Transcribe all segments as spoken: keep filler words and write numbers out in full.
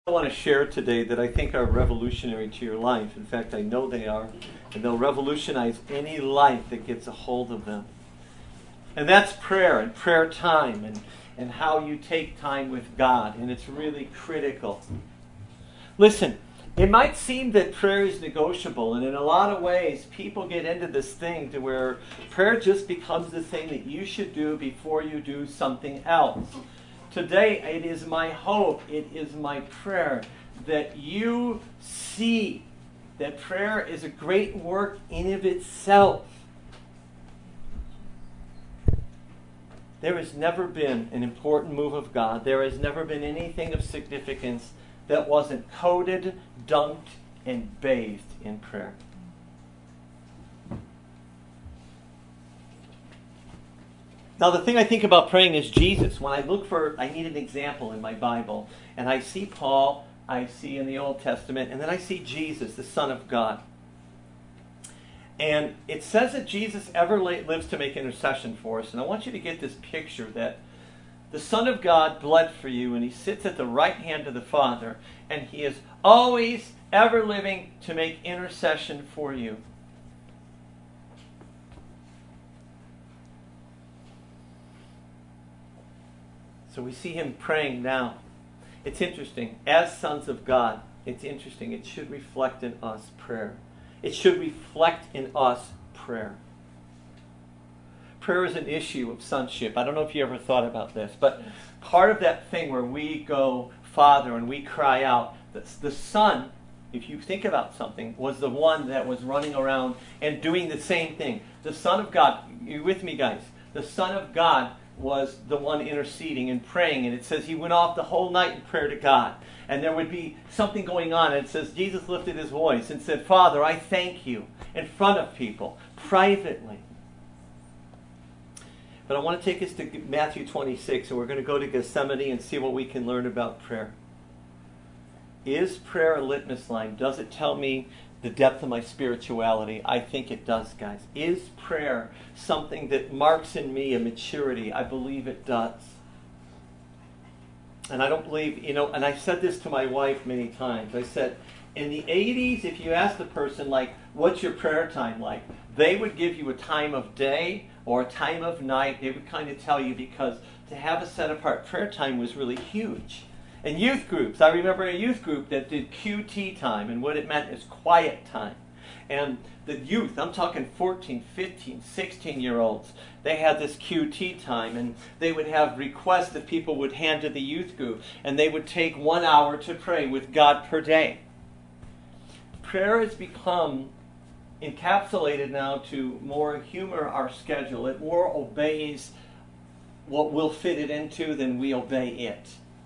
I want to share today that I think are revolutionary to your life. In fact, I know they are. And they'll revolutionize any life that gets a hold of them. And that's prayer and prayer time and, and how you take time with God. And it's really critical. Listen, it might seem that prayer is negotiable. And in a lot of ways, people get into this thing to where prayer just becomes the thing that you should do before you do something else. Today, it is my hope, it is my prayer that you see that prayer is a great work in and of itself. There has never been an important move of God. There has never been anything of significance that wasn't coated, dunked, and bathed in prayer. Now, the thing I think about praying is Jesus. When I look for, I need an example in my Bible. And I see Paul, I see in the Old Testament, and then I see Jesus, the Son of God. And it says that Jesus ever lives to make intercession for us. And I want you to get this picture that the Son of God bled for you, and he sits at the right hand of the Father, and he is always, ever living to make intercession for you. So we see him praying now. It's interesting. As sons of God, it's interesting. It should reflect in us prayer. It should reflect in us prayer. Prayer is an issue of sonship. I don't know if you ever thought about this, but part of that thing where we go, Father, and we cry out, the Son, if you think about something, was the one that was running around and doing the same thing. The Son of God, you with me, guys? The Son of God was the one interceding and praying, and it says he went off the whole night in prayer to God. And there would be something going on, and it says Jesus lifted his voice and said, Father, I thank you, in front of people, privately. But I want to take us to Matthew twenty-six, and we're going to go to Gethsemane and see what we can learn about prayer. Is prayer a litmus line? Does it tell me the depth of my spirituality? I think it does, guys. Is prayer something that marks in me a maturity? I believe it does. And I don't believe, you know, and I said this to my wife many times. I said, in the eighties, if you asked a person, like, what's your prayer time like? They would give you a time of day or a time of night. They would kind of tell you, because to have a set apart prayer time was really huge. And youth groups, I remember a youth group that did Q T time, and what it meant is quiet time. And the youth, I'm talking fourteen, fifteen, sixteen-year-olds, they had this Q T time, and they would have requests that people would hand to the youth group, and they would take one hour to pray with God per day. Prayer has become encapsulated now to more humor our schedule. It more obeys what we'll fit it into than we obey it.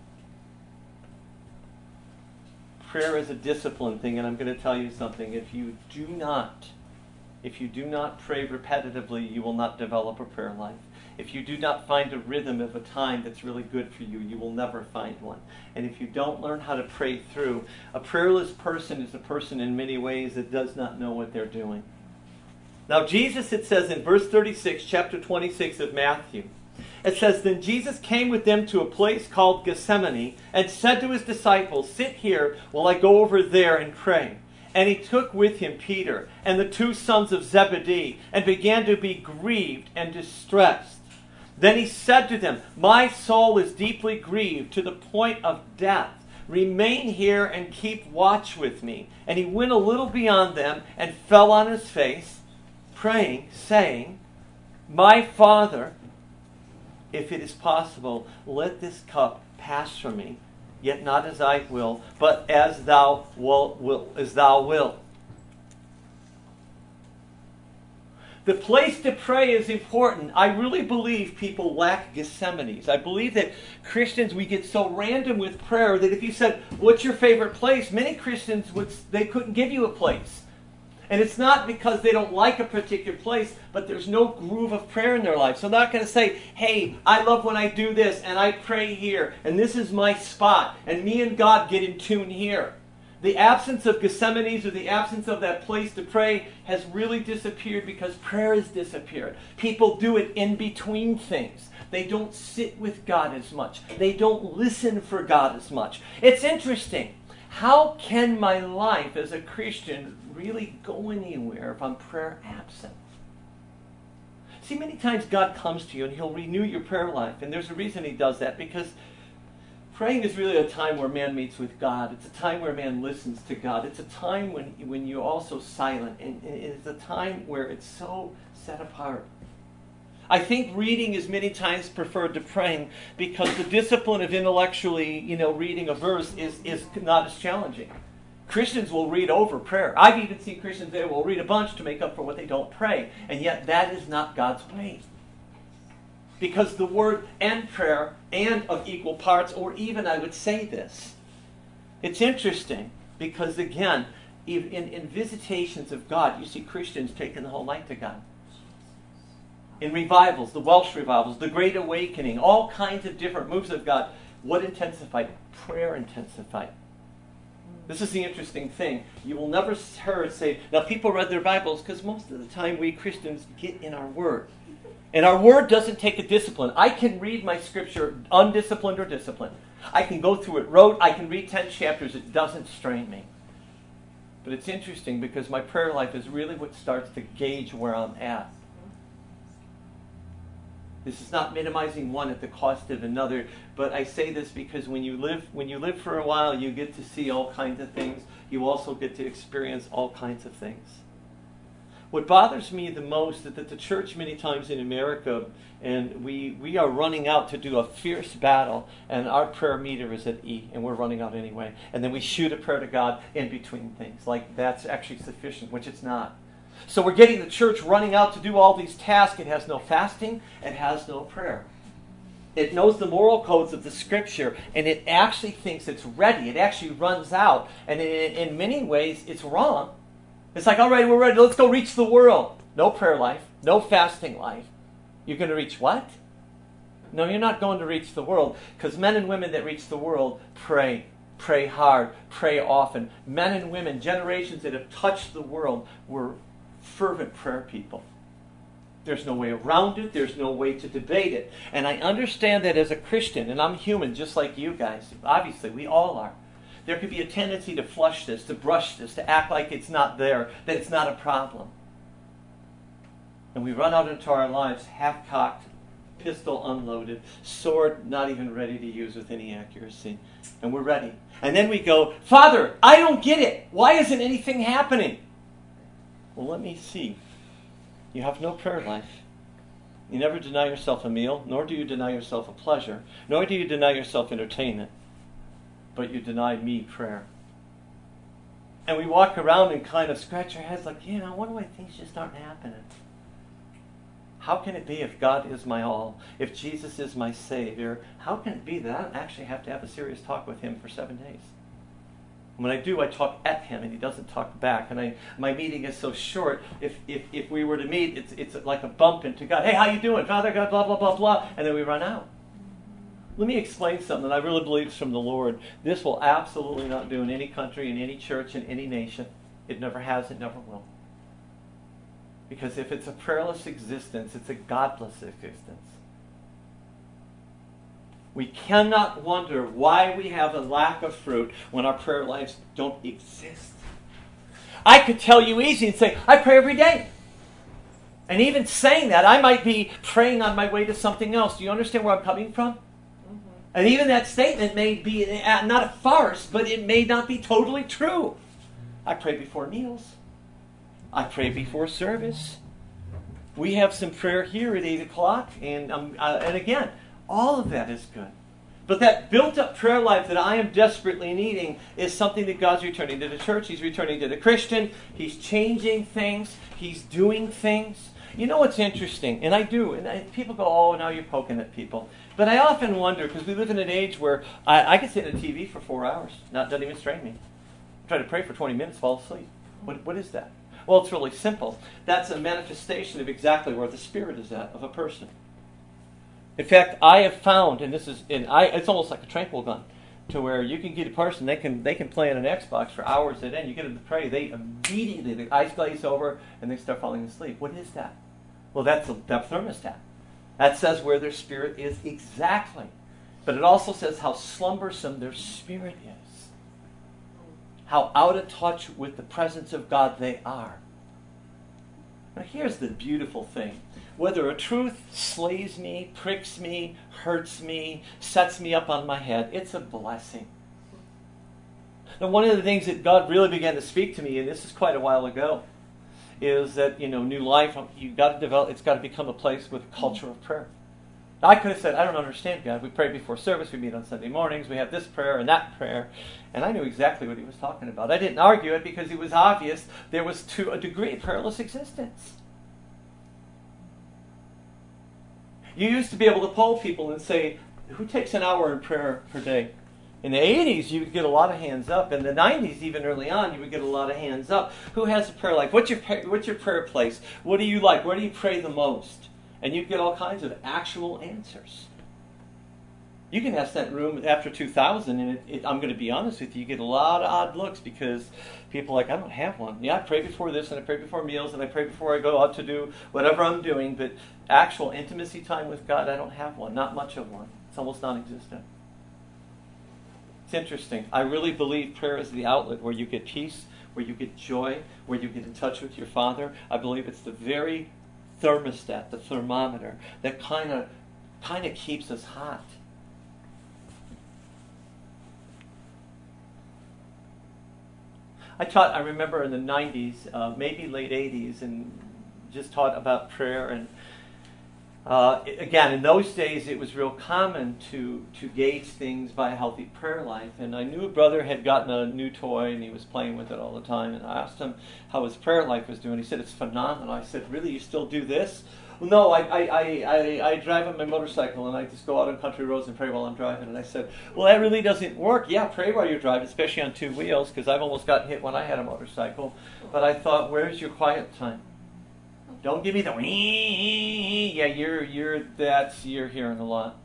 Prayer is a discipline thing, and I'm going to tell you something. If you do not, if you do not pray repetitively, you will not develop a prayer life. If you do not find a rhythm of a time that's really good for you, you will never find one. And if you don't learn how to pray through, a prayerless person is a person in many ways that does not know what they're doing. Now Jesus, it says in verse thirty-six, chapter twenty-six of Matthew, it says, Then Jesus came with them to a place called Gethsemane and said to his disciples, Sit here while I go over there and pray. And he took with him Peter and the two sons of Zebedee and began to be grieved and distressed. Then he said to them, My soul is deeply grieved to the point of death. Remain here and keep watch with me. And he went a little beyond them and fell on his face, praying, saying, My Father, if it is possible, let this cup pass from me. Yet not as I will, but as thou will, will as thou wilt. The place to pray is important. I really believe people lack Gethsemanes. I believe that Christians, we get so random with prayer that if you said, what's your favorite place? Many Christians, would they couldn't give you a place. And it's not because they don't like a particular place, but there's no groove of prayer in their life. So they're not going to say, hey, I love when I do this, and I pray here, and this is my spot, and me and God get in tune here. The absence of Gethsemanes, or the absence of that place to pray, has really disappeared because prayer has disappeared. People do it in between things. They don't sit with God as much. They don't listen for God as much. It's interesting. How can my life as a Christian really go anywhere if I'm prayer absent? See, many times God comes to you and He'll renew your prayer life. And there's a reason He does that, because praying is really a time where man meets with God. It's a time where man listens to God. It's a time when, when you're also silent. And it's a time where it's so set apart. I think reading is many times preferred to praying because the discipline of intellectually, you know, reading a verse is, is not as challenging. Christians will read over prayer. I've even seen Christians that will read a bunch to make up for what they don't pray. And yet that is not God's way. Because the word and prayer and of equal parts, or even I would say this. It's interesting because, again, in, in visitations of God, you see Christians taking the whole night to God. In revivals, the Welsh revivals, the Great Awakening, all kinds of different moves of God. What intensified? Prayer intensified. This is the interesting thing. You will never hear it say, now people read their Bibles because most of the time we Christians get in our Word. And our Word doesn't take a discipline. I can read my Scripture undisciplined or disciplined. I can go through it rote. I can read ten chapters. It doesn't strain me. But it's interesting because my prayer life is really what starts to gauge where I'm at. This is not minimizing one at the cost of another, but I say this because when you live when you live for a while, you get to see all kinds of things. You also get to experience all kinds of things. What bothers me the most is that the church many times in America, and we, we are running out to do a fierce battle, and our prayer meter is at E, and we're running out anyway. And then we shoot a prayer to God in between things. Like that's actually sufficient, which it's not. So we're getting the church running out to do all these tasks. It has no fasting. It has no prayer. It knows the moral codes of the Scripture, and it actually thinks it's ready. It actually runs out. And in, in many ways, it's wrong. It's like, all right, we're ready. Let's go reach the world. No prayer life. No fasting life. You're going to reach what? No, you're not going to reach the world. Because men and women that reach the world pray. Pray hard. Pray often. Men and women, generations that have touched the world, were fervent prayer people. There's no way around it. There's no way to debate it. And I understand that as a Christian, and I'm human just like you guys. Obviously, we all are. There could be a tendency to flush this, to brush this, to act like it's not there, that it's not a problem. And we run out into our lives half-cocked, pistol unloaded, sword not even ready to use with any accuracy. And we're ready. And then we go, Father, I don't get it. Why isn't anything happening? Well, let me see. You have no prayer life. You never deny yourself a meal, nor do you deny yourself a pleasure, nor do you deny yourself entertainment. But you deny me prayer. And we walk around and kind of scratch our heads like, you know, I wonder why things just aren't happening. How can it be if God is my all, if Jesus is my Savior? How can it be that I don't actually have to have a serious talk with Him for seven days? When I do, I talk at Him, and He doesn't talk back. And I, my meeting is so short. If if if we were to meet, it's it's like a bump into God. Hey, how you doing, Father God? Blah blah blah blah, and then we run out. Let me explain something that I really believe is from the Lord. This will absolutely not do in any country, in any church, in any nation. It never has. It never will. Because if it's a prayerless existence, it's a godless existence. We cannot wonder why we have a lack of fruit when our prayer lives don't exist. I could tell you easy and say, I pray every day. And even saying that, I might be praying on my way to something else. Do you understand where I'm coming from? Mm-hmm. And even that statement may be not a farce, but it may not be totally true. I pray before meals. I pray before service. We have some prayer here at eight o'clock. And, um, uh, and again, all of that is good. But that built-up prayer life that I am desperately needing is something that God's returning to the church. He's returning to the Christian. He's changing things. He's doing things. You know what's interesting? And I do. And I, people go, oh, now you're poking at people. But I often wonder, because we live in an age where I, I can sit at a T V for four hours. Not doesn't even strain me. I try to pray for twenty minutes, fall asleep. What, what is that? Well, it's really simple. That's a manifestation of exactly where the Spirit is at of a person. In fact, I have found, and this is, and I, it's almost like a tranquil gun, to where you can get a person, they can they can play on an Xbox for hours at end. You get them to pray, they immediately, the eyes glaze over, and they start falling asleep. What is that? Well, that's a, that thermostat. That says where their spirit is exactly. But it also says how slumbersome their spirit is. How out of touch with the presence of God they are. Now here's the beautiful thing. Whether a truth slays me, pricks me, hurts me, sets me up on my head, it's a blessing. Now one of the things that God really began to speak to me, and this is quite a while ago, is that, you know, New Life, you got to develop, it's got to become a place with a culture of prayer. Now, I could have said, I don't understand God. We pray before service, we meet on Sunday mornings, we have this prayer and that prayer, and I knew exactly what he was talking about. I didn't argue it because it was obvious there was, to a degree, prayerless existence. You used to be able to poll people and say, who takes an hour in prayer per day? In the eighties, you would get a lot of hands up. In the nineties, even early on, you would get a lot of hands up. Who has a prayer life? What's your, what's your prayer place? What do you like? Where do you pray the most? And you'd get all kinds of actual answers. You can ask that room after two thousand, and it, it, I'm going to be honest with you, you get a lot of odd looks because people are like, I don't have one. Yeah, I pray before this, and I pray before meals, and I pray before I go out to do whatever I'm doing, but actual intimacy time with God, I don't have one. Not much of one. It's almost non-existent. It's interesting. I really believe prayer is the outlet where you get peace, where you get joy, where you get in touch with your Father. I believe it's the very thermostat, the thermometer, that kind of kind of keeps us hot. I taught, I remember in the nineties, uh, maybe late eighties, and just taught about prayer. And uh, again, in those days, it was real common to, to gauge things by a healthy prayer life. And I knew a brother had gotten a new toy, and he was playing with it all the time. And I asked him how his prayer life was doing. He said, it's phenomenal. I said, really, you still do this? Well, no, I, I, I, I, I drive on my motorcycle, and I just go out on country roads and pray while I'm driving. And I said, well, that really doesn't work. Yeah, pray while you're driving, especially on two wheels, because I've almost gotten hit when I had a motorcycle. But I thought, where's your quiet time? Don't give me the wee. Yeah, you're you're that's you're hearing a lot.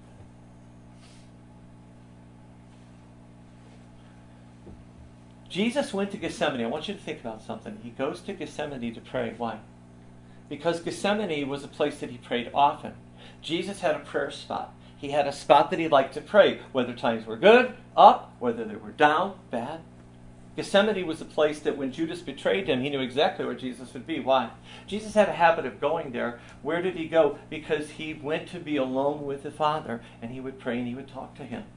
Jesus went to Gethsemane. I want you to think about something. He goes to Gethsemane to pray. Why? Because Gethsemane was a place that he prayed often. Jesus had a prayer spot. He had a spot that he liked to pray, whether times were good, up, whether they were down, bad. Gethsemane was a place that when Judas betrayed him, he knew exactly where Jesus would be. Why? Jesus had a habit of going there. Where did he go? Because he went to be alone with the Father, and he would pray and he would talk to him.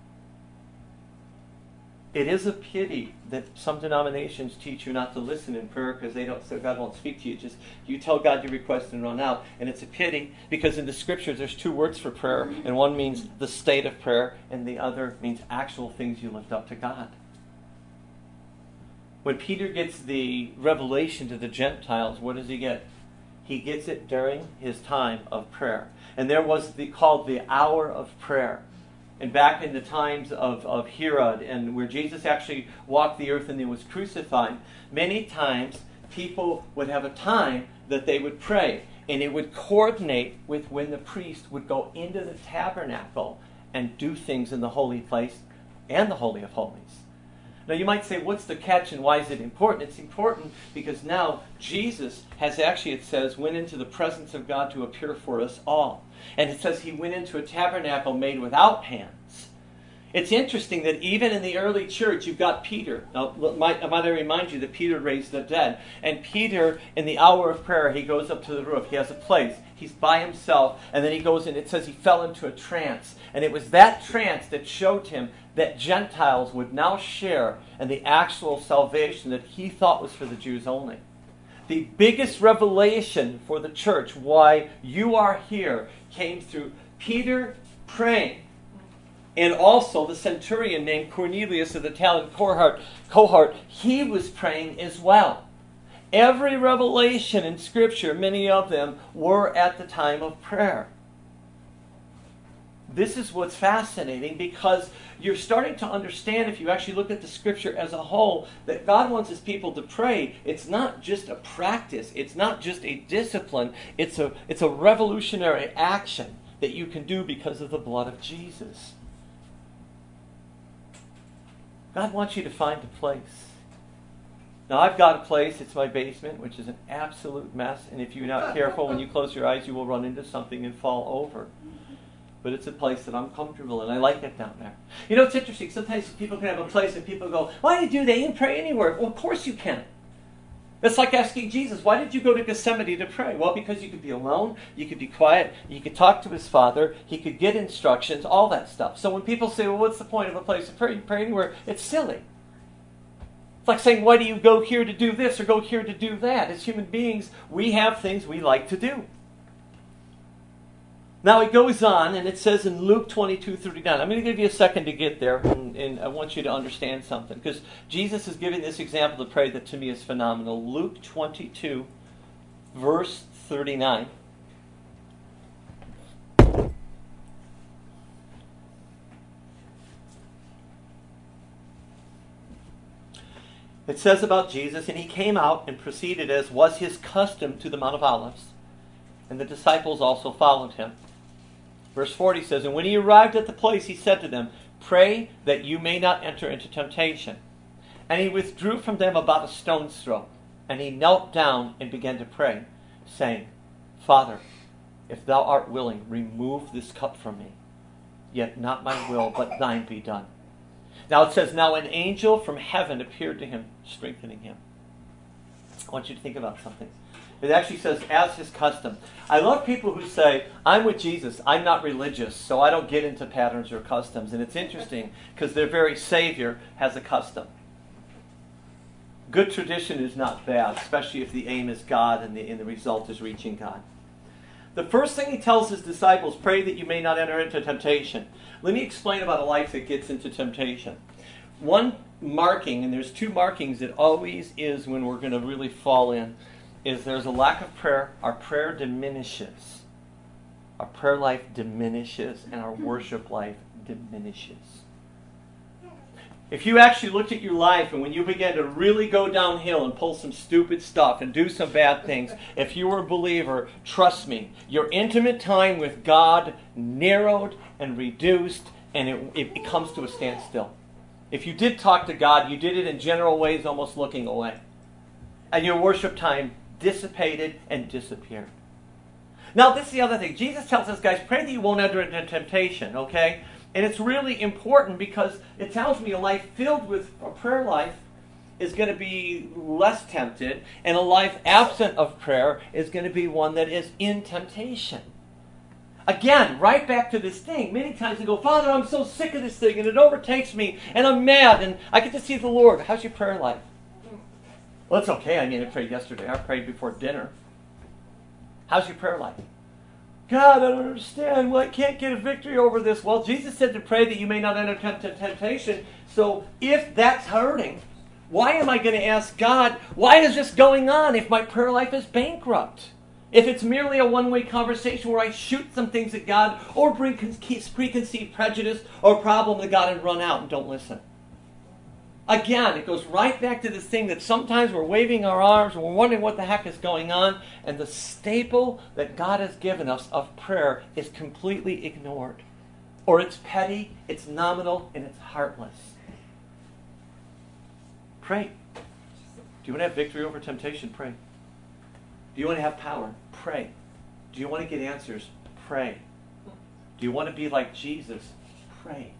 It is a pity that some denominations teach you not to listen in prayer because they don't, so God won't speak to you. Just you tell God your request and run out. And it's a pity because in the Scriptures there's two words for prayer, and one means the state of prayer, and the other means actual things you lift up to God. When Peter gets the revelation to the Gentiles, what does he get? He gets it during his time of prayer. And there was the called the hour of prayer. And back in the times of, of Herod, and where Jesus actually walked the earth and he was crucified, many times people would have a time that they would pray. And it would coordinate with when the priest would go into the tabernacle and do things in the holy place and the Holy of Holies. Now you might say, what's the catch and why is it important? It's important because now Jesus has actually, it says, went into the presence of God to appear for us all. And it says he went into a tabernacle made without hands. It's interesting that even in the early church, you've got Peter. Now, might, might I remind you that Peter raised the dead. And Peter, in the hour of prayer, he goes up to the roof. He has a place. He's by himself. And then he goes in. It says he fell into a trance. And it was that trance that showed him that Gentiles would now share in the actual salvation that he thought was for the Jews only. The biggest revelation for the church, why you are here, came through Peter praying. And also the centurion named Cornelius of the Italian cohort, cohort, he was praying as well. Every revelation in Scripture, many of them, were at the time of prayer. This is what's fascinating because you're starting to understand, if you actually look at the Scripture as a whole, that God wants His people to pray. It's not just a practice. It's not just a discipline. It's a, it's a revolutionary action that you can do because of the blood of Jesus. God wants you to find a place. Now, I've got a place, it's my basement, which is an absolute mess, and if you're not careful, when you close your eyes, you will run into something and fall over. But it's a place that I'm comfortable in. I like it down there. You know, it's interesting. Sometimes people can have a place and people go, why do you do that? You can pray anywhere. Well, of course you can. It's like asking Jesus, why did you go to Gethsemane to pray? Well, because you could be alone, you could be quiet, you could talk to his Father, he could get instructions, all that stuff. So when people say, well, what's the point of a place to pray? You pray anywhere. It's silly. It's like saying, why do you go here to do this or go here to do that? As human beings, we have things we like to do. Now it goes on, and it says in Luke twenty-two thirty-nine. I'm going to give you a second to get there, and, and I want you to understand something. Because Jesus is giving this example to pray that to me is phenomenal. Luke twenty-two, verse thirty-nine. It says about Jesus, and he came out and proceeded as was his custom to the Mount of Olives, and the disciples also followed him. Verse forty says, and when he arrived at the place, he said to them, pray that you may not enter into temptation. And he withdrew from them about a stone's throw, and he knelt down and began to pray, saying, Father, if thou art willing, remove this cup from me. Yet not my will, but thine be done. Now it says, now an angel from heaven appeared to him, strengthening him. I want you to think about something. It actually says, as his custom. I love people who say, I'm with Jesus, I'm not religious, so I don't get into patterns or customs. And it's interesting, because their very Savior has a custom. Good tradition is not bad, especially if the aim is God and the, and the result is reaching God. The first thing he tells his disciples, pray that you may not enter into temptation. Let me explain about a life that gets into temptation. One marking, and there's two markings it always is when we're going to really fall in, is there's a lack of prayer. Our prayer diminishes. Our prayer life diminishes, and our worship life diminishes. If you actually looked at your life and when you began to really go downhill and pull some stupid stuff and do some bad things, if you were a believer, trust me, your intimate time with God narrowed and reduced, and it, it, it comes to a standstill. If you did talk to God, you did it in general ways, almost looking away. And your worship time dissipated and disappeared. Now, this is the other thing. Jesus tells us, guys, pray that you won't enter into temptation, okay? And it's really important because it tells me a life filled with a prayer life is going to be less tempted, and a life absent of prayer is going to be one that is in temptation. Again, right back to this thing. Many times we go, Father, I'm so sick of this thing, and it overtakes me, and I'm mad, and I get to see the Lord. How's your prayer life? Well, it's okay. I mean, I prayed yesterday. I prayed before dinner. How's your prayer life? God, I don't understand. Well, I can't get a victory over this. Well, Jesus said to pray that you may not enter into temptation. So if that's hurting, why am I going to ask God, why is this going on if my prayer life is bankrupt? If it's merely a one-way conversation where I shoot some things at God or bring preconceived prejudice or problem to God and run out and don't listen. Again, it goes right back to this thing that sometimes we're waving our arms and we're wondering what the heck is going on, and the staple that God has given us of prayer is completely ignored. Or it's petty, it's nominal, and it's heartless. Pray. Do you want to have victory over temptation? Pray. Do you want to have power? Pray. Do you want to get answers? Pray. Do you want to be like Jesus? Pray.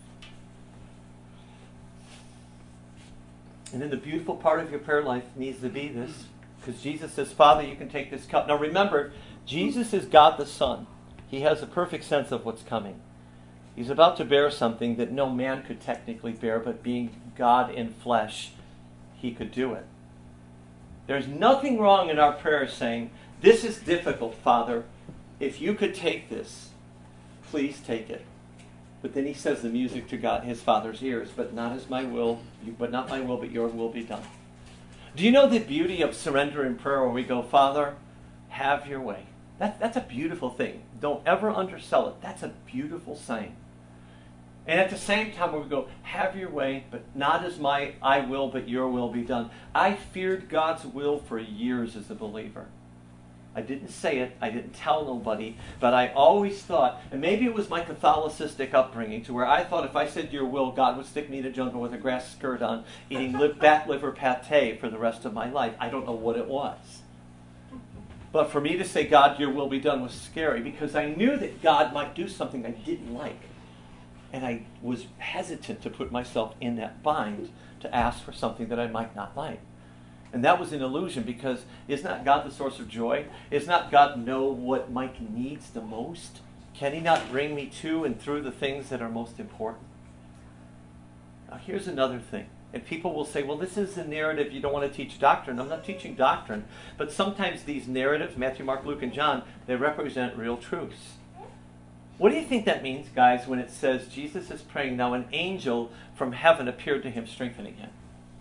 And then the beautiful part of your prayer life needs to be this, because Jesus says, Father, you can take this cup. Now remember, Jesus is God the Son. He has a perfect sense of what's coming. He's about to bear something that no man could technically bear, but being God in flesh, he could do it. There's nothing wrong in our prayers saying, this is difficult, Father. If you could take this, please take it. But then he says the music to God, his Father's ears, but not as my will, but not my will, but your will be done. Do you know the beauty of surrender in prayer where we go, Father, have your way? That, that's a beautiful thing. Don't ever undersell it. That's a beautiful saying. And at the same time we go, have your way, but not as my I will, but your will be done. I feared God's will for years as a believer. I didn't say it, I didn't tell nobody, but I always thought, and maybe it was my Catholicistic upbringing, to where I thought if I said your will, God would stick me in a jungle with a grass skirt on, eating li- bat liver pate for the rest of my life. I don't know what it was. But for me to say, God, your will be done, was scary, because I knew that God might do something I didn't like. And I was hesitant to put myself in that bind to ask for something that I might not like. And that was an illusion, because is not God the source of joy? Is not God know what Mike needs the most? Can he not bring me to and through the things that are most important? Now here's another thing. And people will say, well, this is a narrative, you don't want to teach doctrine. I'm not teaching doctrine. But sometimes these narratives, Matthew, Mark, Luke, and John, they represent real truths. What do you think that means, guys, when it says Jesus is praying, now an angel from heaven appeared to him, strengthening him?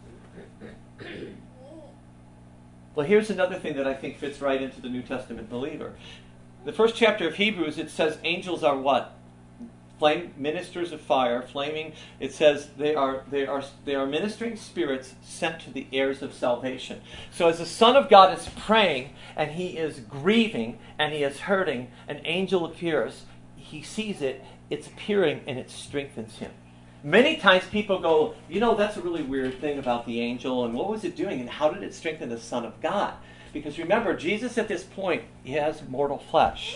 Well, here's another thing that I think fits right into the New Testament believer. The first chapter of Hebrews, it says angels are what? Flame, ministers of fire, flaming. It says they are, they are, they are ministering spirits sent to the heirs of salvation. So as the Son of God is praying, and he is grieving, and he is hurting, an angel appears. He sees it, it's appearing, and it strengthens him. Many times people go, you know, that's a really weird thing about the angel, and what was it doing, and how did it strengthen the Son of God? Because remember, Jesus at this point, he has mortal flesh.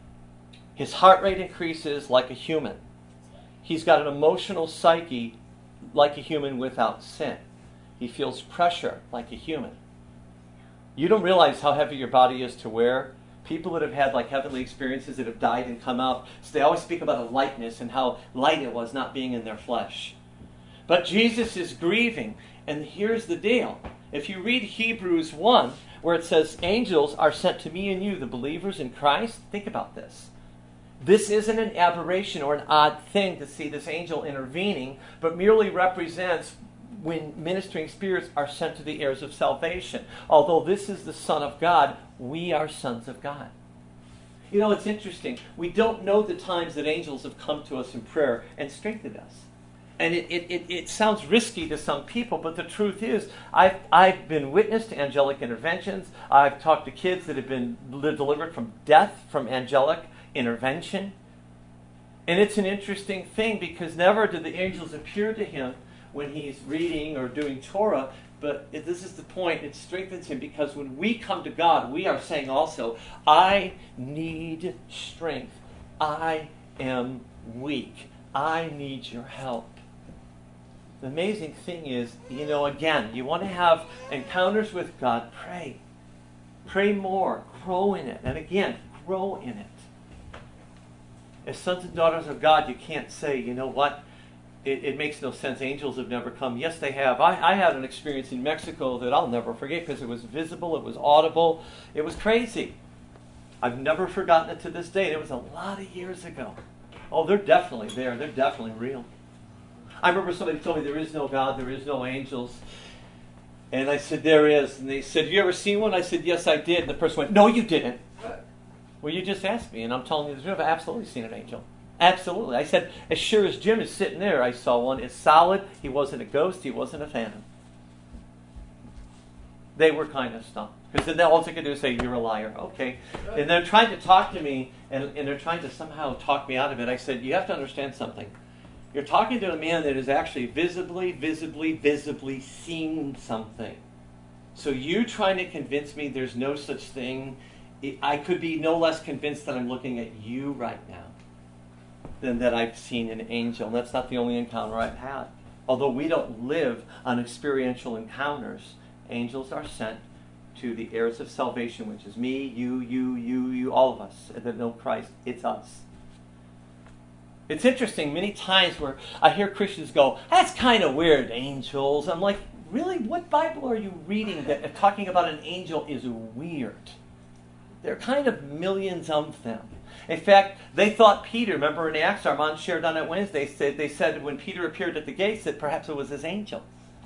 His heart rate increases like a human. He's got an emotional psyche like a human without sin. He feels pressure like a human. You don't realize how heavy your body is to wear. People that have had like heavenly experiences that have died and come out, so they always speak about a lightness and how light it was not being in their flesh. But Jesus is grieving, and here's the deal. If you read Hebrews one, where it says angels are sent to me and you, the believers in Christ, think about this. This isn't an aberration or an odd thing to see this angel intervening, but merely represents when ministering spirits are sent to the heirs of salvation. Although this is the Son of God, we are sons of God. You know, it's interesting. We don't know the times that angels have come to us in prayer and strengthened us. And it, it, it, it sounds risky to some people, but the truth is, I've, I've been witness to angelic interventions. I've talked to kids that have been delivered from death from angelic intervention. And it's an interesting thing, because never do the angels appear to him when he's reading or doing Torah, but this is the point, it strengthens him, because when we come to God, we are saying also, I need strength. I am weak. I need your help. The amazing thing is, you know, again, you want to have encounters with God, pray. Pray more. Grow in it. And again, grow in it. As sons and daughters of God, you can't say, you know what, It, it makes no sense. Angels have never come. Yes, they have. I, I had an experience in Mexico that I'll never forget, because it was visible, it was audible, it was crazy. I've never forgotten it to this day. It was a lot of years ago. Oh, they're definitely there. They're definitely real. I remember somebody told me there is no God, there is no angels. And I said, there is. And they said, have you ever seen one? I said, yes, I did. And the person went, no, you didn't. Well, you just asked me, and I'm telling you the truth. I've absolutely seen an angel. Absolutely. I said, as sure as Jim is sitting there, I saw one. It's solid. He wasn't a ghost. He wasn't a phantom. They were kind of stumped. Because then all they could do is say, you're a liar. Okay. And they're trying to talk to me, and, and they're trying to somehow talk me out of it. I said, you have to understand something. You're talking to a man that has actually visibly, visibly, visibly seen something. So you trying to convince me there's no such thing, I could be no less convinced that I'm looking at you right now than that I've seen an angel. And that's not the only encounter I've had. Although we don't live on experiential encounters, angels are sent to the heirs of salvation, which is me, you, you, you, you, all of us that know Christ. It's us. It's interesting, many times where I hear Christians go, that's kind of weird, angels. I'm like, really? What Bible are you reading that talking about an angel is weird? There are kind of millions of them. In fact, they thought Peter, remember in Acts, Armand shared on it Wednesday, said, they said when Peter appeared at the gates that perhaps it was his angel.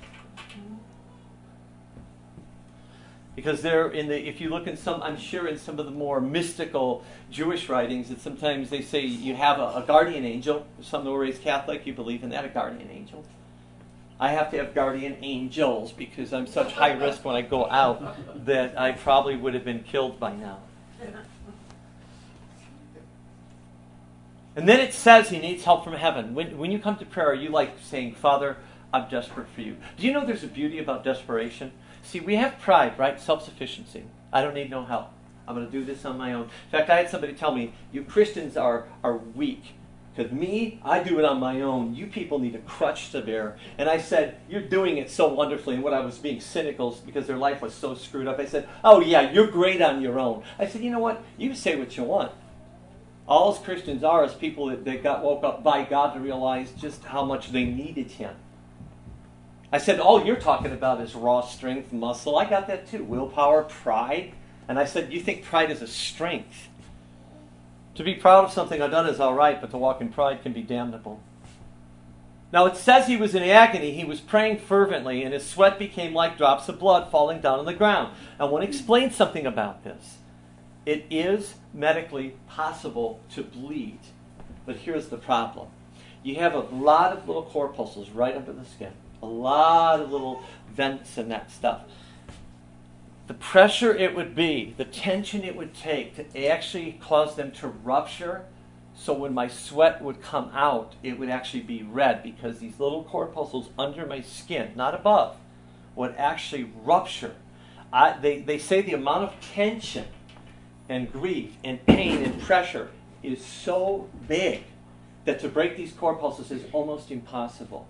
Because they're in the, if you look in some, I'm sure in some of the more mystical Jewish writings, that sometimes they say you have a, a guardian angel. Some who are raised Catholic, you believe in that, a guardian angel. I have to have guardian angels because I'm such high risk when I go out that I probably would have been killed by now. And then it says he needs help from heaven. When, when you come to prayer, are you like saying, Father, I'm desperate for you? Do you know there's a beauty about desperation? See, we have pride, right? Self-sufficiency. I don't need no help. I'm going to do this on my own. In fact, I had somebody tell me, you Christians are, are weak. Because me, I do it on my own. You people need a crutch to bear. And I said, you're doing it so wonderfully. And what I was being cynical because their life was so screwed up. I said, oh yeah, you're great on your own. I said, you know what? You can say what you want. All as Christians are is people that, that got woke up by God to realize just how much they needed Him. I said, all you're talking about is raw strength, muscle. I got that too. Willpower, pride. And I said, you think pride is a strength? To be proud of something I've done is all right, but to walk in pride can be damnable. Now it says he was in agony. He was praying fervently, and his sweat became like drops of blood falling down on the ground. I want to explain something about this. It is medically possible to bleed, but here's the problem. You have a lot of little corpuscles right under the skin, a lot of little vents and that stuff. The pressure it would be, the tension it would take to actually cause them to rupture, so when my sweat would come out, it would actually be red because these little corpuscles under my skin, not above, would actually rupture. I, they, they say the amount of tension and grief and pain and pressure is so big that to break these corpuscles is almost impossible.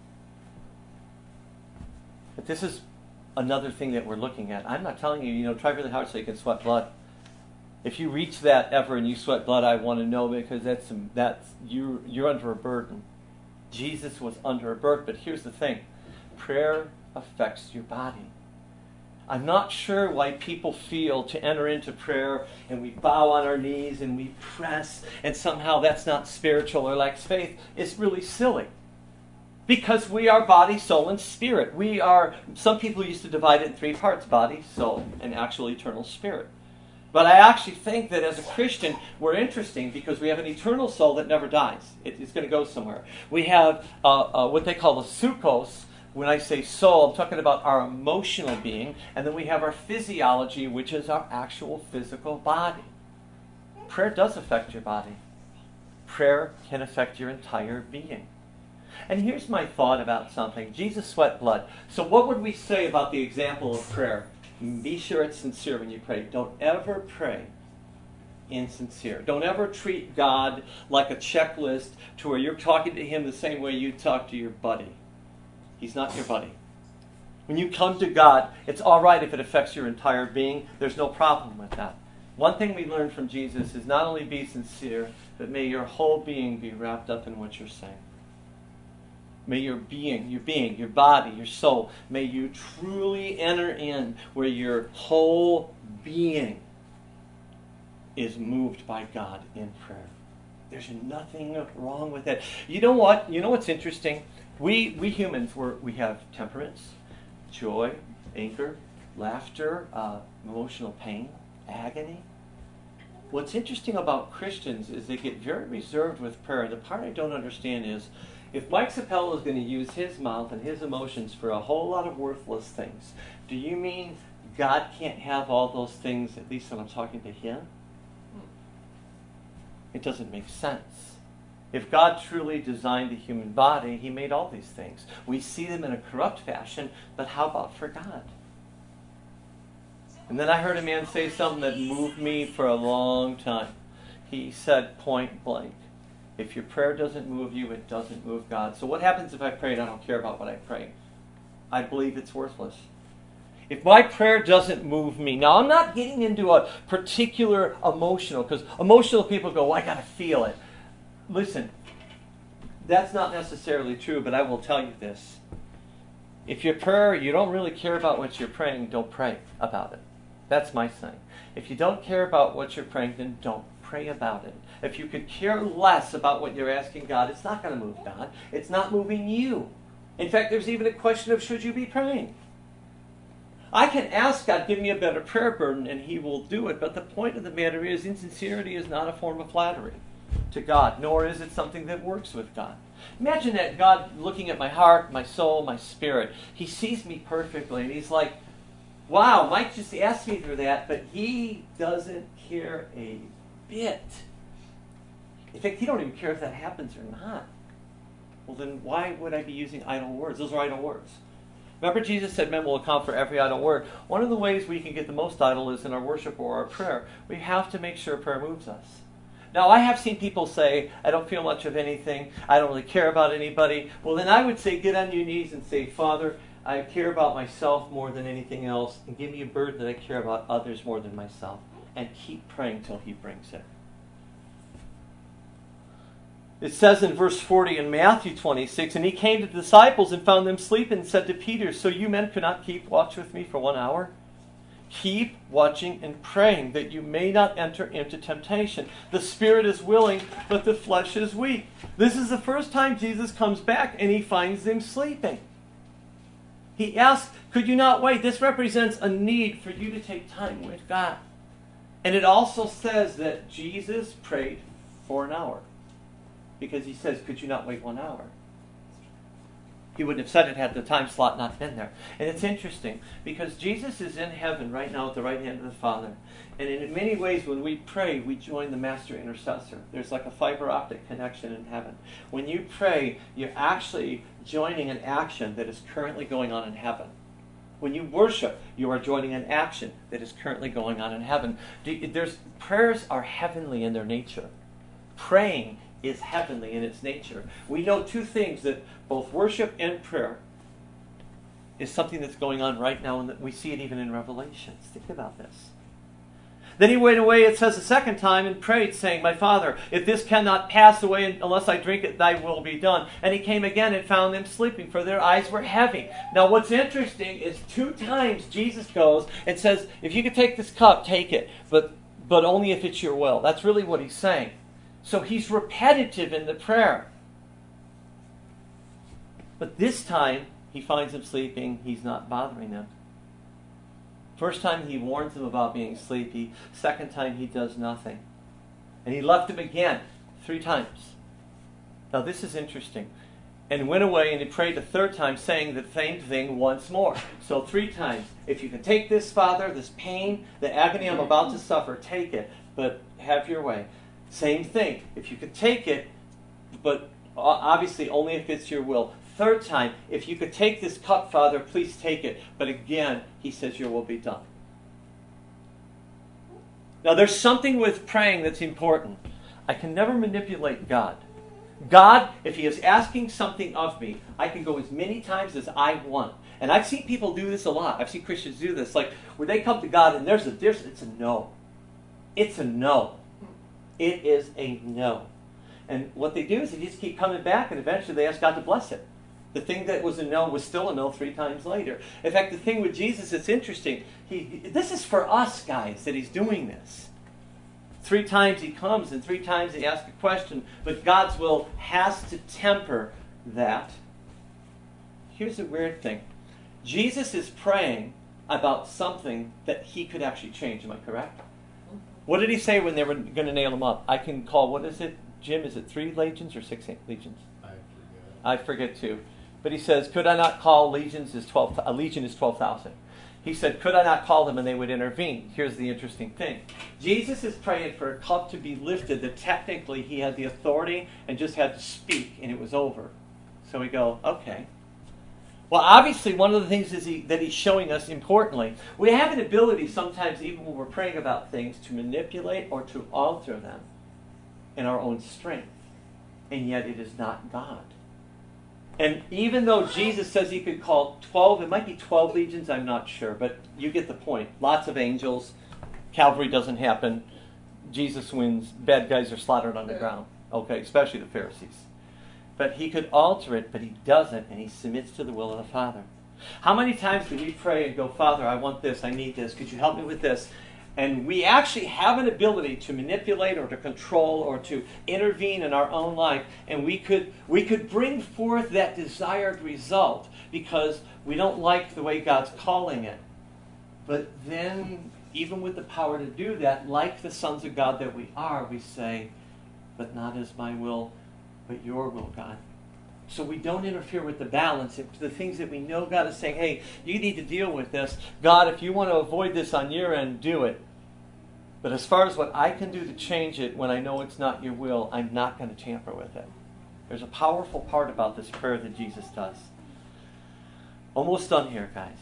But this is another thing that we're looking at. I'm not telling you, you know, try really hard so you can sweat blood. If you reach that ever and you sweat blood, I want to know because that's that's you you're under a burden. Jesus was under a burden, but here's the thing. Prayer affects your body. I'm not sure why people feel to enter into prayer and we bow on our knees and we press and somehow that's not spiritual or lacks faith. It's really silly. Because we are body, soul, and spirit. We are, some people used to divide it in three parts, body, soul, and actual eternal spirit. But I actually think that as a Christian, we're interesting because we have an eternal soul that never dies. It, it's going to go somewhere. We have uh, uh, what they call the psychos. When I say soul, I'm talking about our emotional being. And then we have our physiology, which is our actual physical body. Prayer does affect your body. Prayer can affect your entire being. And here's my thought about something. Jesus sweat blood. So what would we say about the example of prayer? Be sure it's sincere when you pray. Don't ever pray insincere. Don't ever treat God like a checklist to where you're talking to Him the same way you talk to your buddy. He's not your buddy. When you come to God, it's all right if it affects your entire being. There's no problem with that. One thing we learned from Jesus is not only be sincere, but may your whole being be wrapped up in what you're saying. May your being, your being, your body, your soul, may you truly enter in where your whole being is moved by God in prayer. There's nothing wrong with that. You know what? You know what's interesting? We we humans, we're, we have temperaments, joy, anger, laughter, uh, emotional pain, agony. What's interesting about Christians is they get very reserved with prayer. And the part I don't understand is, if Mike Sapello is going to use his mouth and his emotions for a whole lot of worthless things, do you mean God can't have all those things, at least when I'm talking to Him? It doesn't make sense. If God truly designed the human body, He made all these things. We see them in a corrupt fashion, but how about for God? And then I heard a man say something that moved me for a long time. He said point blank, if your prayer doesn't move you, it doesn't move God. So what happens if I pray and I don't care about what I pray? I believe it's worthless. If my prayer doesn't move me, now I'm not getting into a particular emotional, because emotional people go, well, I got to feel it. Listen, that's not necessarily true, but I will tell you this. If your prayer, you don't really care about what you're praying, don't pray about it. That's my saying. If you don't care about what you're praying, then don't pray about it. If you could care less about what you're asking God, it's not going to move God. It's not moving you. In fact, there's even a question of should you be praying. I can ask God, give me a better prayer burden, and He will do it. But the point of the matter is, insincerity is not a form of flattery to God, nor is it something that works with God. Imagine that God looking at my heart, my soul, my spirit. He sees me perfectly, and He's like, wow, Mike just asked me for that, but he doesn't care a bit. In fact, he don't even care if that happens or not. Well, then why would I be using idle words? Those are idle words. Remember, Jesus said men will account for every idle word. One of the ways we can get the most idle is in our worship or our prayer. We have to make sure prayer moves us. Now, I have seen people say, I don't feel much of anything. I don't really care about anybody. Well, then I would say, get on your knees and say, Father, I care about myself more than anything else, and give me a burden that I care about others more than myself. And keep praying till he brings it. It says in verse forty in Matthew twenty-six, and he came to the disciples and found them sleeping and said to Peter, so you men could not keep watch with me for one hour? Keep watching and praying that you may not enter into temptation. The spirit is willing, but the flesh is weak. This is the first time Jesus comes back and he finds them sleeping. He asks, could you not wait? This represents a need for you to take time with God. And it also says that Jesus prayed for an hour. Because he says, could you not wait one hour? He wouldn't have said it had the time slot not been there. And it's interesting, because Jesus is in heaven right now at the right hand of the Father. And in many ways, when we pray, we join the Master Intercessor. There's like a fiber optic connection in heaven. When you pray, you're actually joining an action that is currently going on in heaven. When you worship, you are joining an action that is currently going on in heaven. There's, prayers are heavenly in their nature. Praying is heavenly in its nature. We know two things, that both worship and prayer is something that's going on right now, and that we see it even in Revelations. Think about this. Then he went away, it says, a second time and prayed, saying, my Father, if this cannot pass away unless I drink it, thy will be done. And he came again and found them sleeping, for their eyes were heavy. Now what's interesting is two times Jesus goes and says, if you could take this cup, take it, but, but only if it's your will. That's really what he's saying. So he's repetitive in the prayer. But this time, he finds them sleeping. He's not bothering them. First time, he warns them about being sleepy. Second time, he does nothing. And he left them again, three times. Now, this is interesting. And went away, and he prayed a third time, saying the same thing once more. So three times. If you can take this, Father, this pain, the agony I'm about to suffer, take it. But have your way. Same thing. If you could take it, but obviously only if it's your will. Third time, if you could take this cup, Father, please take it. But again, he says, your will be done. Now, there's something with praying that's important. I can never manipulate God. God, if he is asking something of me, I can go as many times as I want. And I've seen people do this a lot. I've seen Christians do this. Like, where they come to God and there's a, there's, it's a no. It's a no. It is a no. And what they do is they just keep coming back, and eventually they ask God to bless it. The thing that was a no was still a no three times later. In fact, the thing with Jesus, it's interesting. He, this is for us, guys, that he's doing this. Three times he comes, and three times he asks a question, but God's will has to temper that. Here's the weird thing. Jesus is praying about something that he could actually change. Am I correct? What did he say when they were going to nail him up? I can call, what is it, Jim? Is it three legions or six legions? I forget. I forget too. But he says, could I not call legions is twelve, a legion is twelve thousand. He said, could I not call them and they would intervene? Here's the interesting thing. Jesus is praying for a cup to be lifted that technically he had the authority and just had to speak and it was over. So we go, okay. Well, obviously, one of the things is he, that he's showing us, importantly, we have an ability sometimes, even when we're praying about things, to manipulate or to alter them in our own strength. And yet it is not God. And even though Jesus says he could call twelve, it might be twelve legions, I'm not sure, but you get the point. Lots of angels. Calvary doesn't happen. Jesus wins. Bad guys are slaughtered on the ground. Okay, especially the Pharisees. But he could alter it, but he doesn't, and he submits to the will of the Father. How many times do we pray and go, Father, I want this, I need this, could you help me with this? And we actually have an ability to manipulate or to control or to intervene in our own life, and we could we could bring forth that desired result because we don't like the way God's calling it. But then, even with the power to do that, like the sons of God that we are, we say, but not as my will, but your will, God. so we don't interfere with the balance. It's the things that we know God is saying, hey, you need to deal with this. God, if you want to avoid this on your end, do it. But as far as what I can do to change it when I know it's not your will, I'm not going to tamper with it. There's a powerful part about this prayer that Jesus does. Almost done here, guys.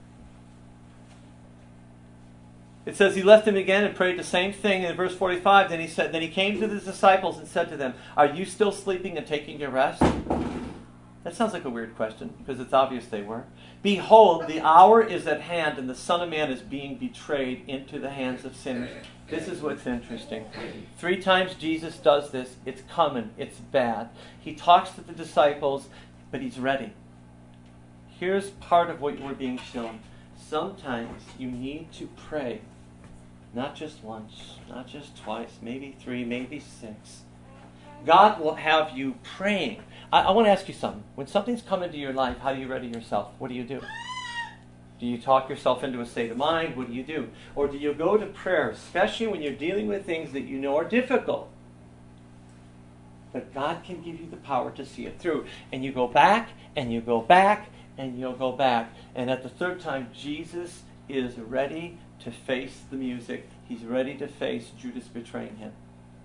It says he left him again and prayed the same thing. In verse forty-five, then he said, then he came to his disciples and said to them, are you still sleeping and taking your rest? That sounds like a weird question, because it's obvious they were. Behold, the hour is at hand, and the Son of Man is being betrayed into the hands of sinners. This is what's interesting. Three times Jesus does this. It's coming. It's bad. He talks to the disciples, but he's ready. Here's part of what we're being shown. Sometimes you need to pray. Not just once, not just twice, maybe three, maybe six. God will have you praying. I, I want to ask you something. When something's come into your life, how do you ready yourself? What do you do? Do you talk yourself into a state of mind? What do you do? Or do you go to prayer, especially when you're dealing with things that you know are difficult? But God can give you the power to see it through. And you go back, and you go back, and you'll go back. And at the third time, Jesus is ready to face the music. He's ready to face Judas betraying him.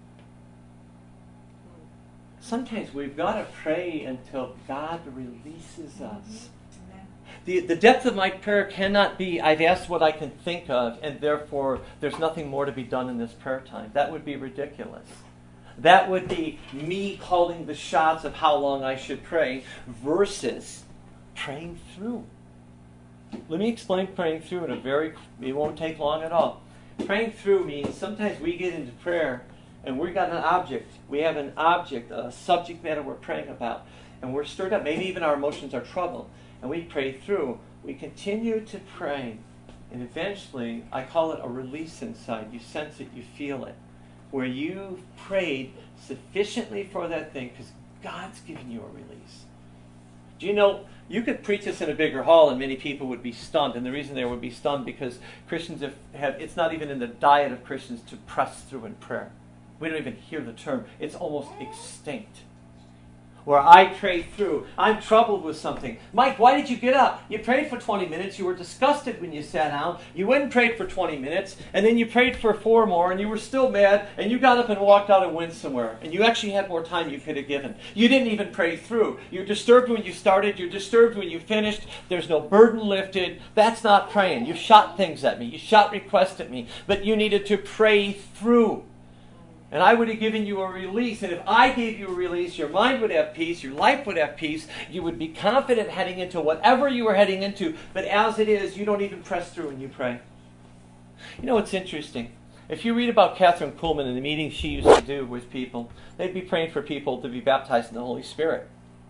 Sometimes we've got to pray until God releases us. The, the depth of my prayer cannot be, I've asked what I can think of, and therefore there's nothing more to be done in this prayer time. That would be ridiculous. That would be me calling the shots of how long I should pray versus praying through. Let me explain praying through in a very, it won't take long at all. Praying through means sometimes we get into prayer and we've got an object. We have an object, a subject matter we're praying about. And we're stirred up. Maybe even our emotions are troubled. And we pray through. We continue to pray. And eventually, I call it a release inside. You sense it, you feel it. Where you've prayed sufficiently for that thing because God's given you a release. Do you know, you could preach this in a bigger hall and many people would be stunned. And the reason they would be stunned because Christians have, have, it's not even in the diet of Christians to press through in prayer. We don't even hear the term. It's almost extinct. Where I pray through. I'm troubled with something. Mike, why did you get up? You prayed for twenty minutes. You were disgusted when you sat down. You went and prayed for twenty minutes. And then you prayed for four more. And you were still mad. And you got up and walked out and went somewhere. And you actually had more time you could have given. You didn't even pray through. You're disturbed when you started. You're disturbed when you finished. There's no burden lifted. That's not praying. You shot things at me. You shot requests at me. But you needed to pray through. And I would have given you a release. And if I gave you a release, your mind would have peace, your life would have peace. You would be confident heading into whatever you were heading into. But as it is, you don't even press through when you pray. You know what's interesting? If you read about Catherine Kuhlman and the meetings she used to do with people, they'd be praying for people to be baptized in the Holy Spirit.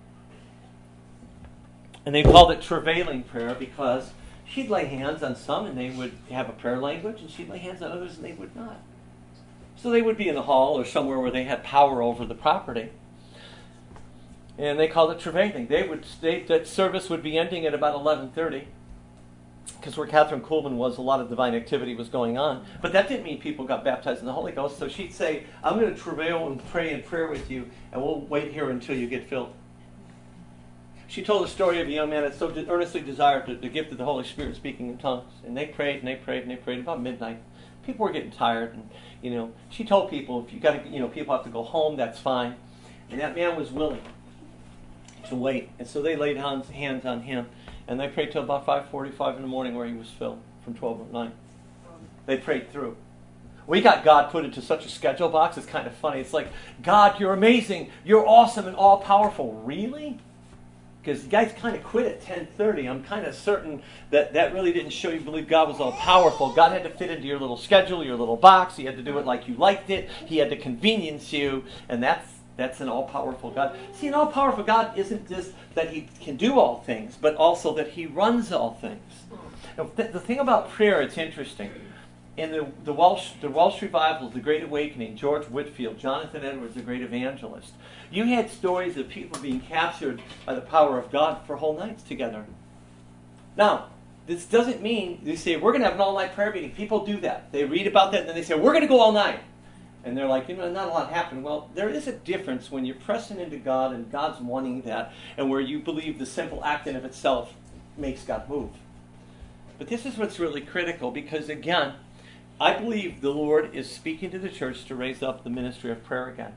And they called it travailing prayer because she'd lay hands on some and they would have a prayer language, and she'd lay hands on others and they would not. So they would be in the hall or somewhere where they had power over the property. And they called it travailing. They would state that service would be ending at about eleven thirty. Because where Catherine Kuhlman was, a lot of divine activity was going on. But that didn't mean people got baptized in the Holy Ghost. So she'd say, I'm going to travail and pray in prayer with you, and we'll wait here until you get filled. She told a story of a young man that so earnestly desired the, the gift of the Holy Spirit speaking in tongues. And they prayed and they prayed and they prayed about midnight. People were getting tired, and you know, she told people, if you got to, you know, people have to go home, that's fine. And that man was willing to wait, and so they laid hands, hands on him, and they prayed till about five forty-five in the morning, where he was filled from twelve at night. They prayed through. We got God put into such a schedule box. It's kind of funny. It's like, God, you're amazing, you're awesome and all powerful. Really? Because you guys kind of quit at ten thirty. I'm kind of certain that that really didn't show you believe God was all powerful. God had to fit into your little schedule, your little box. He had to do it like you liked it. He had to convenience you. And that's that's an all-powerful God. See, an all-powerful God isn't just that He can do all things, but also that He runs all things. Now, th- the thing about prayer, it's interesting. In the, the Welsh the Welsh revivals, the Great Awakening, George Whitefield, Jonathan Edwards, the great evangelist, you had stories of people being captured by the power of God for whole nights together. Now, this doesn't mean, they say, we're going to have an all-night prayer meeting. People do that. They read about that, and then they say, we're going to go all night. And they're like, you know, not a lot happened. Well, there is a difference when you're pressing into God and God's wanting that, and where you believe the simple act in of itself makes God move. But this is what's really critical, because again, I believe the Lord is speaking to the church to raise up the ministry of prayer again.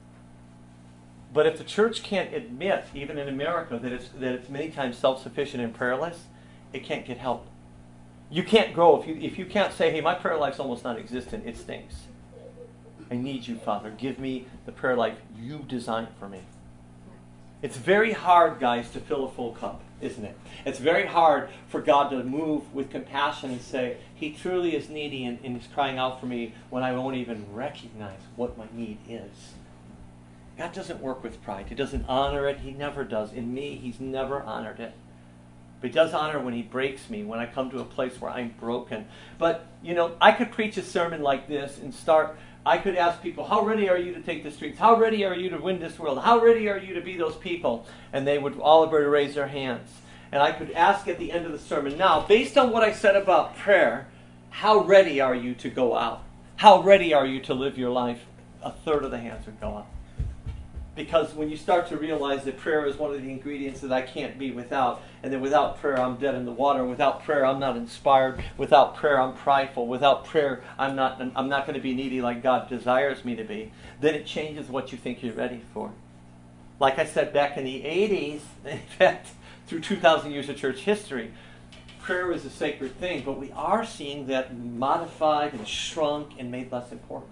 But if the church can't admit, even in America, that it's that it's many times self-sufficient and prayerless, it can't get help. You can't grow if you if you can't say, hey, my prayer life's almost non-existent. It stinks. I need you, Father. Give me the prayer life you designed for me. It's very hard, guys, to fill a full cup, isn't it? It's very hard for God to move with compassion and say, he truly is needy and, and is crying out for me when I won't even recognize what my need is. God doesn't work with pride. He doesn't honor it. He never does. In me, he's never honored it. But he does honor when he breaks me, when I come to a place where I'm broken. But, you know, I could preach a sermon like this and start... I could ask people, how ready are you to take the streets? How ready are you to win this world? How ready are you to be those people? And they would all raise their hands. And I could ask at the end of the sermon, now, based on what I said about prayer, how ready are you to go out? How ready are you to live your life? A third of the hands would go up. Because when you start to realize that prayer is one of the ingredients that I can't be without, and that without prayer I'm dead in the water, without prayer I'm not inspired, without prayer I'm prideful, without prayer I'm not I'm not going to be needy like God desires me to be, then it changes what you think you're ready for. Like I said back in the eighties, in fact, through two thousand years of church history, prayer is a sacred thing, but we are seeing that modified and shrunk and made less important.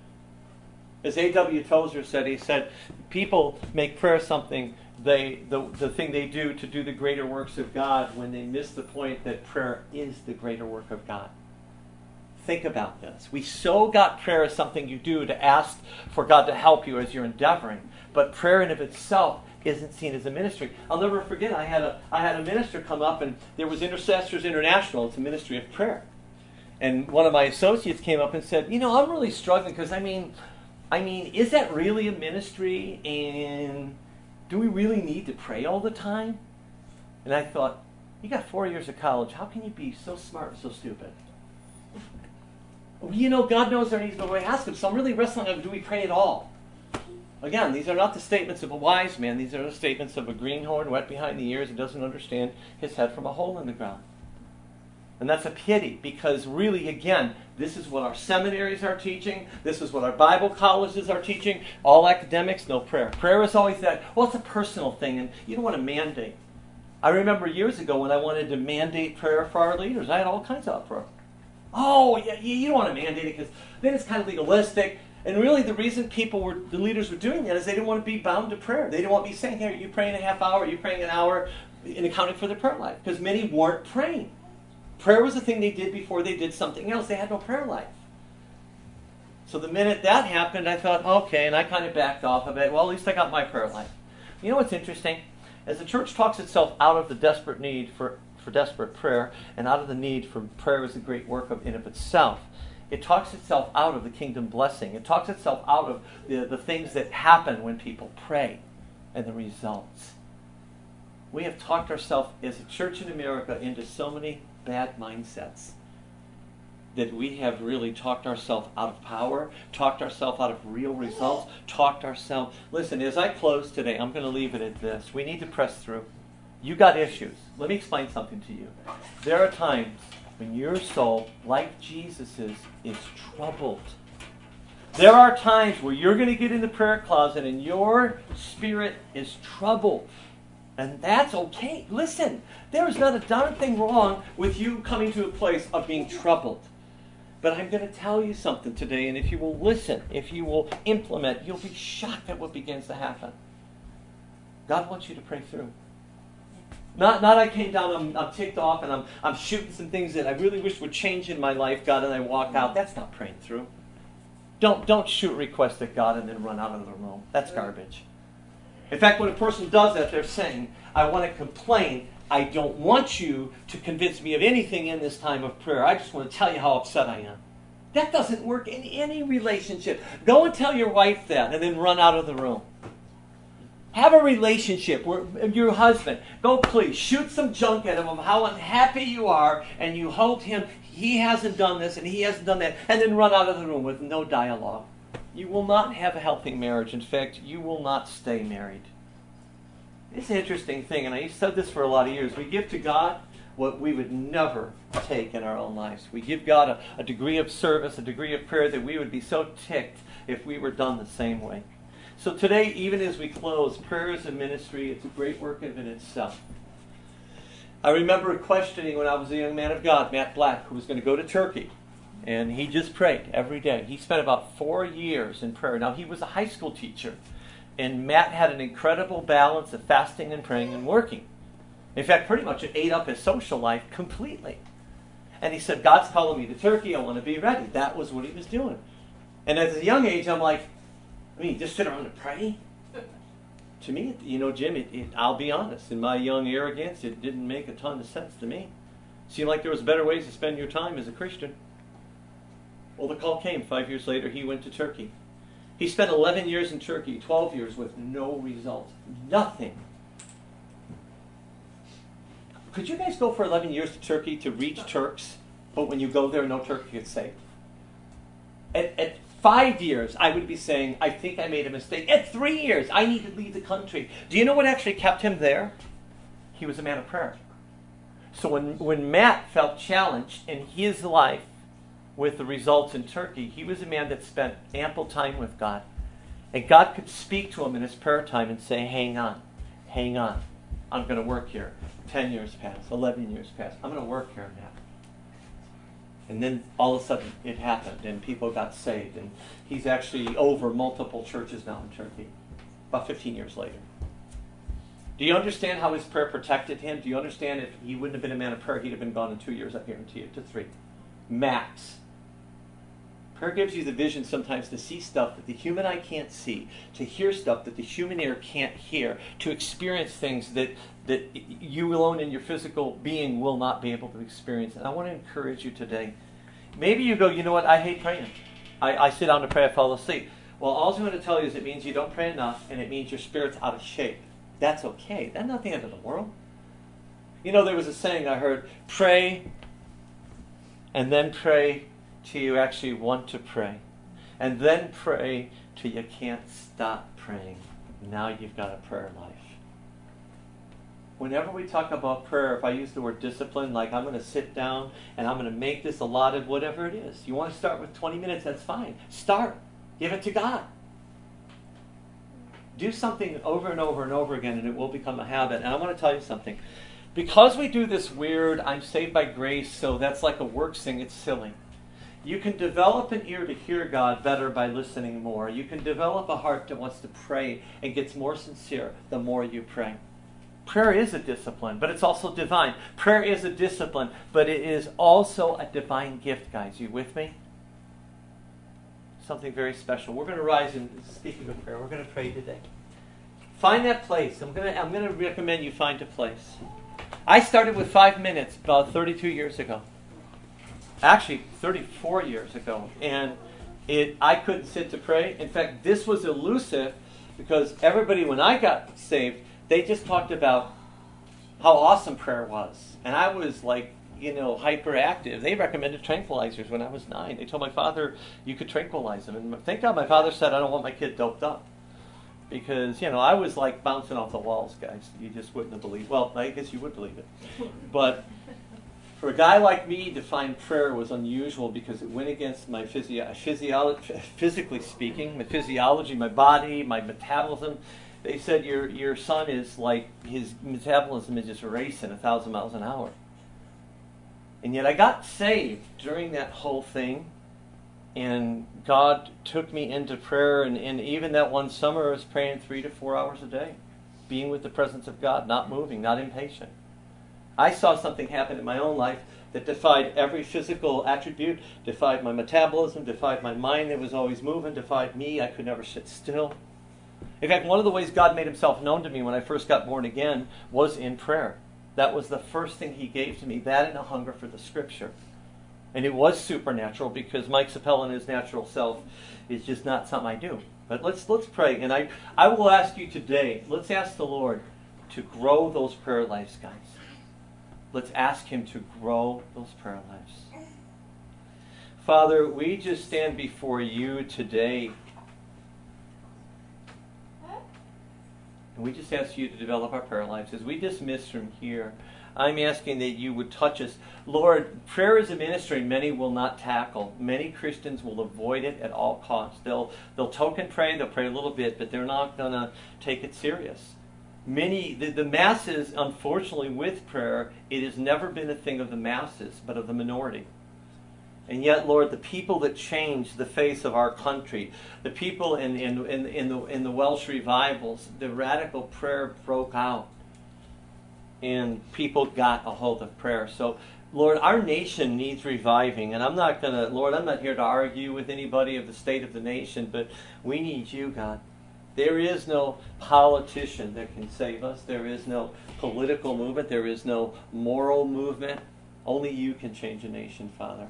As A W Tozer said, he said, people make prayer something, they the, the thing they do to do the greater works of God when they miss the point that prayer is the greater work of God. Think about this. We so got prayer as something you do to ask for God to help you as you're endeavoring, but prayer in of itself isn't seen as a ministry. I'll never forget, I had a I had a minister come up, and there was Intercessors International. It's a ministry of prayer. And one of my associates came up and said, you know, I'm really struggling because, I mean... I mean, is that really a ministry? And do we really need to pray all the time? And I thought, you got four years of college. How can you be so smart and so stupid? You know, God knows our needs, but we ask him. So I'm really wrestling on, do we pray at all? Again, these are not the statements of a wise man. These are the statements of a greenhorn wet behind the ears who doesn't understand his head from a hole in the ground. And that's a pity, because really, again, this is what our seminaries are teaching. This is what our Bible colleges are teaching. All academics, no prayer. Prayer is always that, well, it's a personal thing, and you don't want to mandate. I remember years ago when I wanted to mandate prayer for our leaders. I had all kinds of uproar. Oh, yeah, you don't want to mandate it, because then it's kind of legalistic. And really, the reason people were, the leaders were doing that is they didn't want to be bound to prayer. They didn't want to be saying, hey, are you praying a half hour? Are you praying an hour? And accounting for their prayer life. Because many weren't praying. Prayer was the thing they did before they did something else. They had no prayer life. So the minute that happened, I thought, okay, and I kind of backed off of it. Well, at least I got my prayer life. You know what's interesting? As the church talks itself out of the desperate need for, for desperate prayer, and out of the need for prayer as a great work of, in of itself, it talks itself out of the kingdom blessing. It talks itself out of the, the things that happen when people pray and the results. We have talked ourselves as a church in America into so many bad mindsets that we have really talked ourselves out of power, talked ourselves out of real results, talked ourselves... Listen, as I close today, I'm going to leave it at this. We need to press through. You got issues. Let me explain something to you. There are times when your soul, like Jesus's, is troubled. There are times where you're going to get in the prayer closet and your spirit is troubled. And that's okay. Listen, there is not a darn thing wrong with you coming to a place of being troubled. But I'm going to tell you something today, and if you will listen, if you will implement, you'll be shocked at what begins to happen. God wants you to pray through. Not, not I came down, I'm, I'm ticked off, and I'm, I'm shooting some things that I really wish would change in my life, God, and I walk out. That's not praying through. Don't, don't shoot requests at God and then run out of the room. That's garbage. In fact, when a person does that, they're saying, I want to complain. I don't want you to convince me of anything in this time of prayer. I just want to tell you how upset I am. That doesn't work in any relationship. Go and tell your wife that and then run out of the room. Have a relationship where your husband, go please, shoot some junk at him of how unhappy you are, and you hope him, he hasn't done this and he hasn't done that, and then run out of the room with no dialogue. you will not have a healthy marriage. In fact, you will not stay married. It's an interesting thing, and I said this for a lot of years. We give to God what we would never take in our own lives. We give God a, a degree of service, a degree of prayer that we would be so ticked if we were done the same way. So today, even as we close, prayer is a ministry. It's a great work in itself. I remember questioning when I was a young man of God, Matt Black, who was going to go to Turkey. And he just prayed every day. He spent about four years in prayer. Now, he was a high school teacher. And Matt had an incredible balance of fasting and praying and working. In fact, pretty much it ate up his social life completely. And he said, God's calling me to Turkey. I want to be ready. That was what he was doing. And at a young age, I'm like, I mean, just sit around and pray? To me, you know, Jim, it, it, I'll be honest. In my young arrogance, it didn't make a ton of sense to me. It seemed like there was better ways to spend your time as a Christian. Well, the call came. Five years later, he went to Turkey. He spent eleven years in Turkey, twelve years with no result. Nothing. Could you guys go for eleven years to Turkey to reach Turks, but when you go there, no Turk gets saved? At, at five years, I would be saying, I think I made a mistake. At three years, I need to leave the country. Do you know what actually kept him there? He was a man of prayer. So when, when Matt felt challenged in his life with the results in Turkey, he was a man that spent ample time with God. And God could speak to him in his prayer time and say, hang on, hang on. I'm going to work here. Ten years passed, eleven years passed. I'm going to work here, Matt. And then all of a sudden it happened and people got saved. And he's actually over multiple churches now in Turkey, about fifteen years later. Do you understand how his prayer protected him? Do you understand if he wouldn't have been a man of prayer, he'd have been gone in two years, I guarantee you, to three. Max. Prayer gives you the vision sometimes to see stuff that the human eye can't see, to hear stuff that the human ear can't hear, to experience things that, that you alone in your physical being will not be able to experience. And I want to encourage you today. Maybe you go, you know what, I hate praying. I, I sit down to pray, I fall asleep. Well, all I'm going to tell you is it means you don't pray enough, and it means your spirit's out of shape. That's okay. That's not the end of the world. You know, there was a saying I heard, pray and then pray till you actually want to pray. And then pray till you can't stop praying. Now you've got a prayer life. Whenever we talk about prayer, if I use the word discipline, like I'm going to sit down and I'm going to make this allotted, whatever it is. You want to start with twenty minutes, that's fine. Start. Give it to God. Do something over and over and over again and it will become a habit. And I want to tell you something. Because we do this weird, I'm saved by grace, so that's like a works thing, it's silly. You can develop an ear to hear God better by listening more. You can develop a heart that wants to pray and gets more sincere the more you pray. Prayer is a discipline, but it's also divine. Prayer is a discipline, but it is also a divine gift, guys. You with me? Something very special. We're going to rise and, speaking of prayer, we're going to pray today. Find that place. I'm going to, I'm going to recommend you find a place. I started with five minutes about thirty-two years ago. Actually, thirty-four years ago. And it I couldn't sit to pray. In fact, this was elusive because everybody, when I got saved, they just talked about how awesome prayer was. And I was like, you know, hyperactive. They recommended tranquilizers when I was nine. They told my father you could tranquilize him. And thank God my father said, I don't want my kid doped up. Because, you know, I was like bouncing off the walls, guys. You just wouldn't have believed. Well, I guess you would believe it. But for a guy like me to find prayer was unusual because it went against my physio- physiology, physically speaking, my physiology, my body, my metabolism. They said your your son is like, his metabolism is just racing a thousand miles an hour. And yet I got saved during that whole thing. And God took me into prayer, and, and even that one summer I was praying three to four hours a day, being with the presence of God, not moving, not impatient. I saw something happen in my own life that defied every physical attribute, defied my metabolism, defied my mind that was always moving, defied me. I could never sit still. In fact, one of the ways God made himself known to me when I first got born again was in prayer. That was the first thing he gave to me, that and a hunger for the Scripture. And it was supernatural because Mike Sapella in his natural self is just not something I do. But let's let's pray. And I, I will ask you today, let's ask the Lord to grow those prayer lives, guys. Let's ask him to grow those prayer lives. Father, we just stand before you today And we just ask you to develop our prayer lives. As we dismiss from here, I'm asking that you would touch us. Lord, prayer is a ministry many will not tackle. Many Christians will avoid it at all costs. They'll, they'll token pray, they'll pray a little bit, but they're not going to take it serious. Many, the, the masses, unfortunately, with prayer, it has never been a thing of the masses, but of the minority. And yet, Lord, the people that changed the face of our country, the people in, in, in, in, the, in the Welsh revivals, the radical prayer broke out. And people got a hold of prayer. So, Lord, our nation needs reviving. And I'm not going to, Lord, I'm not here to argue with anybody of the state of the nation, but we need you, God. There is no politician that can save us. There is no political movement. There is no moral movement. Only you can change a nation, Father.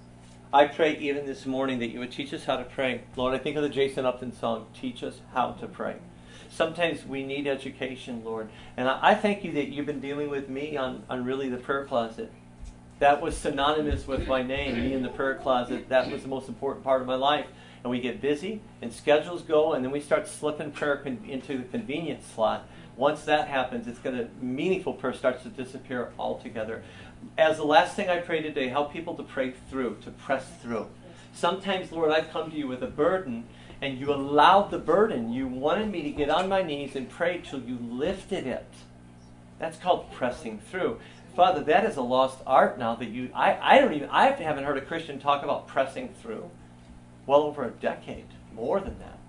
I pray even this morning that you would teach us how to pray. Lord, I think of the Jason Upton song, Teach Us How to Pray. Sometimes we need education, Lord. And I, I thank you that you've been dealing with me on, on really the prayer closet. That was synonymous with my name, me in the prayer closet. That was the most important part of my life. And we get busy, and schedules go, and then we start slipping prayer con- into the convenience slot. Once that happens, it's going to, meaningful prayer starts to disappear altogether. As the last thing I pray today, help people to pray through, to press through. Sometimes, Lord, I've come to you with a burden, and you allowed the burden. You wanted me to get on my knees and pray till you lifted it. That's called pressing through. Father, that is a lost art now that you, I, I don't even, I haven't heard a Christian talk about pressing through. Well over a decade, more than that.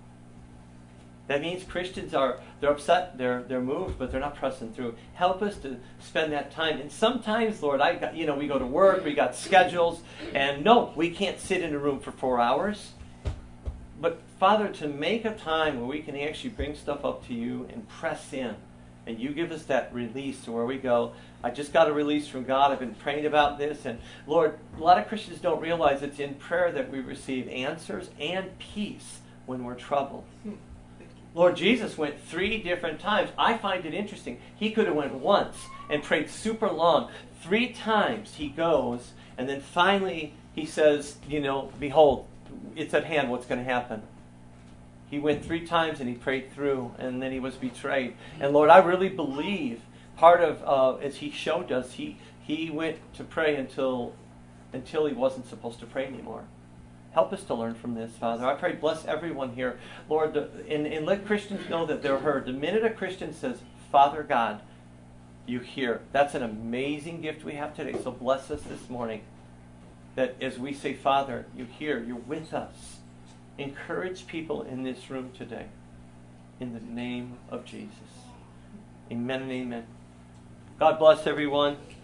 That means Christians are, they're upset, they're they're moved, but they're not pressing through. Help us to spend that time. And sometimes, Lord, I got, you know, we go to work, we got schedules, and no, we can't sit in a room for four hours. But Father, to make a time where we can actually bring stuff up to you and press in, and you give us that release to where we go, I just got a release from God. I've been praying about this. And Lord, a lot of Christians don't realize it's in prayer that we receive answers and peace when we're troubled. Lord Jesus went three different times. I find it interesting. He could have went once and prayed super long. Three times he goes, and then finally he says, you know, behold, it's at hand what's going to happen. He went three times and he prayed through, and then he was betrayed. And Lord, I really believe part of, uh, as he showed us, he he went to pray until until he wasn't supposed to pray anymore. Help us to learn from this, Father. I pray, bless everyone here. Lord, and, and let Christians know that they're heard. The minute a Christian says, Father God, you hear. That's an amazing gift we have today. So bless us this morning. That as we say, Father, you hear, you're with us. Encourage people in this room today. In the name of Jesus. Amen and amen. God bless everyone.